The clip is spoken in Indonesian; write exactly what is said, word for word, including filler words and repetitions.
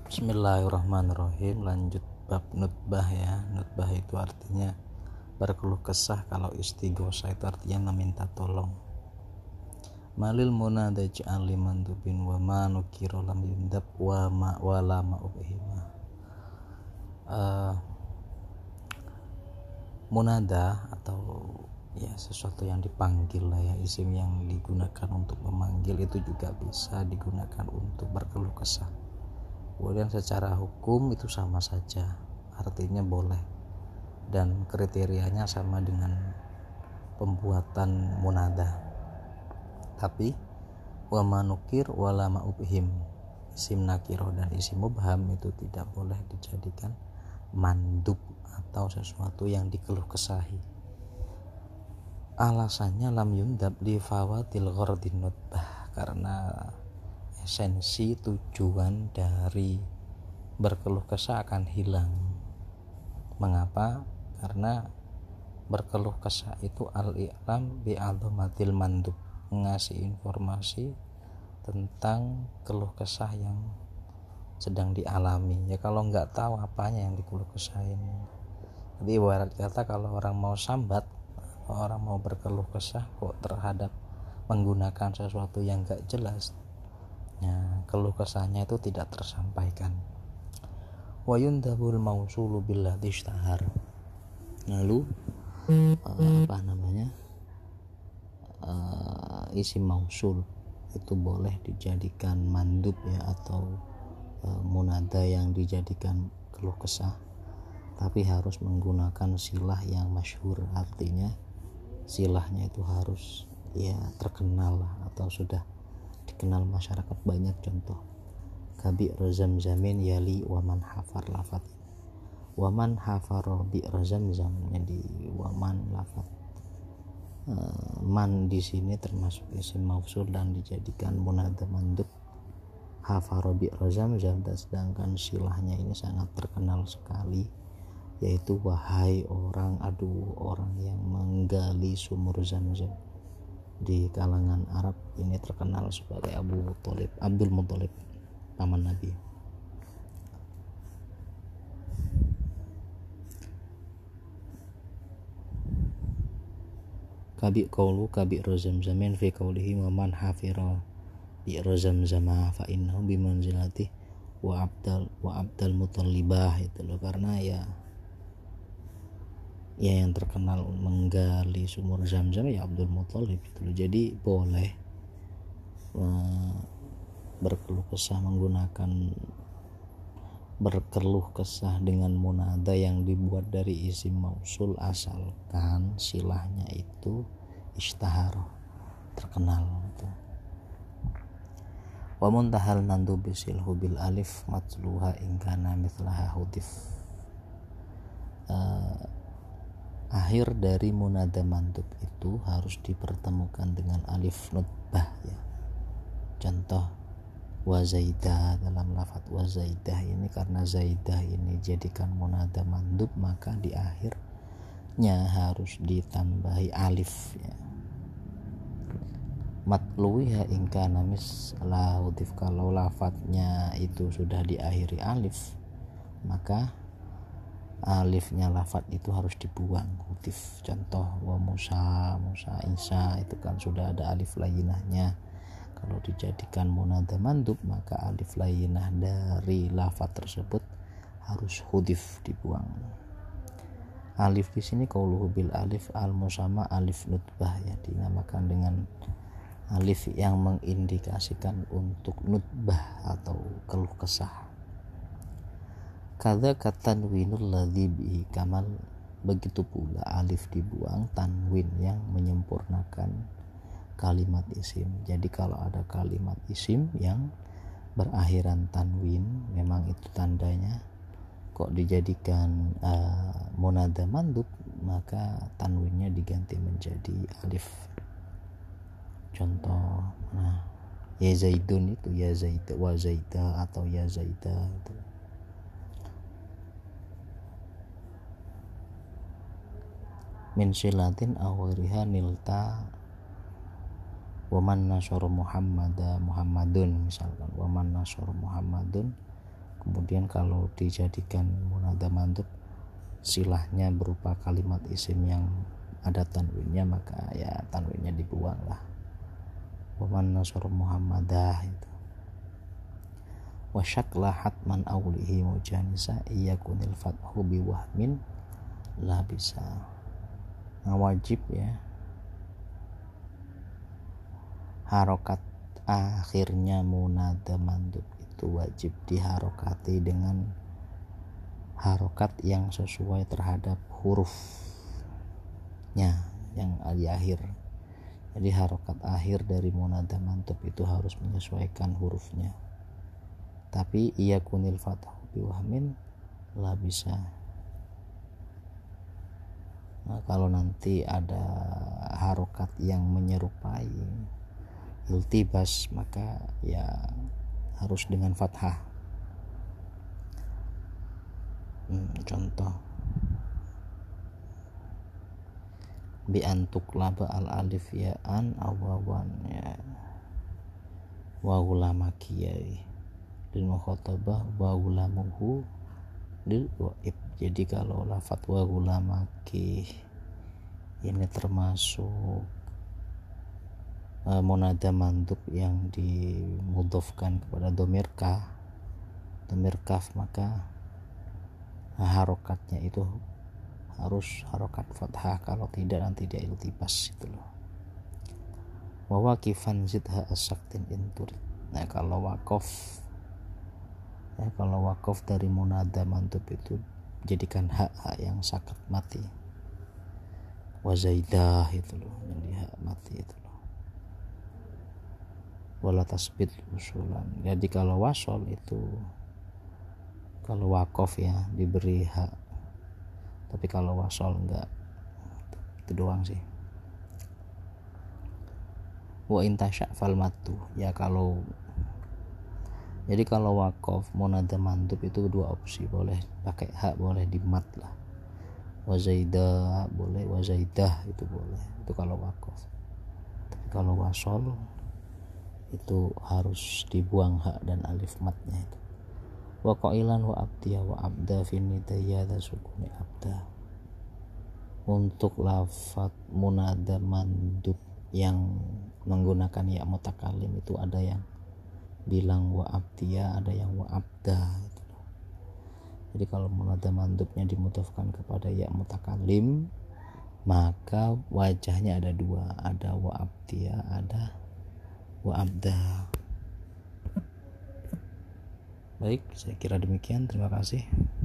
Bismillahirrahmanirrahim. Lanjut bab nutbah ya. Nutbah itu artinya berkeluh kesah. Kalau istighosah itu artinya meminta tolong. Malil munada ja'al liman tubin wa ma nukiro lam yundab wa ma wa lama ubhima. Uh, munada atau ya sesuatu yang dipanggil lah ya, isim yang digunakan untuk memanggil itu juga bisa digunakan untuk berkeluh kesah. Kemudian secara hukum itu sama saja, artinya boleh dan kriterianya sama dengan pembuatan munada. Tapi wa manukir wala ma'ubhim, isim nakiro dan isim mubham itu tidak boleh dijadikan mandub atau sesuatu yang dikeluh kesahi. Alasannya lam yundab li fawatil ghardin nutbah, karena esensi tujuan dari berkeluh kesah akan hilang. Mengapa? Karena berkeluh kesah itu al-i'lam bi'adhamatil mandub, ngasih informasi tentang keluh kesah yang sedang dialami. Ya kalau nggak tahu apanya yang dikeluh kesahin. Jadi ibarat kata kalau orang mau sambat, orang mau berkeluh kesah kok terhadap menggunakan sesuatu yang nggak jelas, ya, keluh kesahnya itu tidak tersampaikan. Wa yundabul mausulu billadhi ishtahar. Lalu uh, apa namanya uh, isim mausul itu boleh dijadikan mandub ya, atau uh, munada yang dijadikan keluh kesah, tapi harus menggunakan silah yang masyhur. Artinya silahnya itu harus ya terkenal lah, atau sudah dikenal masyarakat banyak. Contoh kabi rozam-zamin yali waman hafar, lafat waman hafaro bi rozam-zam, jadi waman lafat e, man di sini termasuk isim mausul dan dijadikan munada mandub. Hafaro bi rozam-zam, dan sedangkan silahnya ini sangat terkenal sekali, yaitu wahai orang, aduh orang yang menggali sumur Zamzam. Di kalangan Arab ini terkenal sebagai Abu Thalib, Abdul Muthalib, paman Nabi. Kabi qaulu kabi rozamzamin fi qaulihi wa man hafira bi rozamzama fa innahu bi manzilati wa abdal wa abdal mutallibah. Itu loh, karena ya ya yang terkenal menggali sumur Zamzam ya Abdul Muthalib gitu loh. Jadi boleh uh, berkeluh kesah menggunakan berkeluh kesah dengan munada yang dibuat dari isim mausul, asalkan silahnya itu ishtahar, terkenal gitu. Wa muntahal nandu bisilhu bil alif matluha in kana mithlaha hudif. uh, Akhir dari munada mandub itu harus dipertemukan dengan alif nutbah ya. Contoh wa zaidah, dalam lafaz wa zaidah ini karena zaidah ini jadikan munada mandub, maka di akhirnya harus ditambahi alif ya. Matluwiha in kana misla hudif, kalau lafadznya itu sudah diakhiri alif, maka alifnya lafadz itu harus dibuang, hudif. Contoh wa Musa, Musa Isa, itu kan sudah ada alif layyinahnya. Kalau dijadikan munada mandub, maka alif layyinah dari lafadz tersebut harus hudif, dibuang. Alif di sini qauluhu bil alif al musamma alif nutbah ya, dinamakan dengan alif yang mengindikasikan untuk nutbah atau keluh kesah. Kadza katanwinul ladzi bihi kamal, begitu pula alif dibuang tanwin yang menyempurnakan kalimat isim. Jadi kalau ada kalimat isim yang berakhiran tanwin, memang itu tandanya kok dijadikan uh, munada mandub, maka tanwinnya diganti menjadi alif. Contoh nah ya zaidun itu ya zaida wa zaida atau ya zaida itu. Min silatin awiriha nilta waman nasor Muhammad Muhammadun, misalkan waman nasor Muhammadun Kemudian kalau dijadikan munada mandub, silahnya berupa kalimat isim yang ada tanwinnya, maka ya tanwinnya dibuang lah. Waman nasor Muhammadah itu. Wasyakla hatman awlihi mujanisa iyakunil fathu biwahmin lah bisa. Nah, wajib ya harokat akhirnya munada mandub itu wajib diharokati dengan harokat yang sesuai terhadap hurufnya yang di akhir. Jadi harokat akhir dari munada mandub itu harus menyesuaikan hurufnya. Tapi iya kunil fathu biwahmin lah bisa. Nah, kalau nanti ada harokat yang menyerupai iltibas, maka ya harus dengan fathah. Hmm, contoh bi antuk laba al alif ya an awawan ya wa ulamaki ya lil mukhatabah wa ulamuhu lil waib. Jadi kalau lafaz wa ulamaki ini termasuk uh, munada mandub yang dimudhofkan kepada dhamir ka, dhamir kaf, maka harokatnya itu harus harokat fathah, kalau tidak nanti dia iltibas itu loh. Wa waqifan zidha as-saktin inturid. Nah, kalau wakof ya kalau wakof dari munada mandub itu jadikan hak-hak yang sakat mati. Wa zaidah itu loh, yang di hak mati itu loh. Wala tasbit usulan. Jadi kalau wasol itu, kalau wakof ya diberi hak, tapi kalau wasol enggak. Itu doang sih. Wa intasya fal matu ya kalau jadi kalau wakof munada mandub itu dua opsi, boleh pakai hak, boleh di mat lah. Wa zaidah boleh, wa zaidah itu boleh, itu kalau wakof. Tapi kalau wasol itu harus dibuang hak dan alif matnya itu. Wa qailan wa abdiya wa abda fi nidayya sukuni abda. Untuk lafaz munada mandub yang menggunakan ya mutakalim itu ada yang bilang wa abdiya, ada yang wa abda gitu. Jadi kalau munada mandubnya dimudhofkan kepada ya mutakalim, maka wajahnya ada dua, ada wa abdiya, ada wa abda. Baik, saya kira demikian. Terima kasih.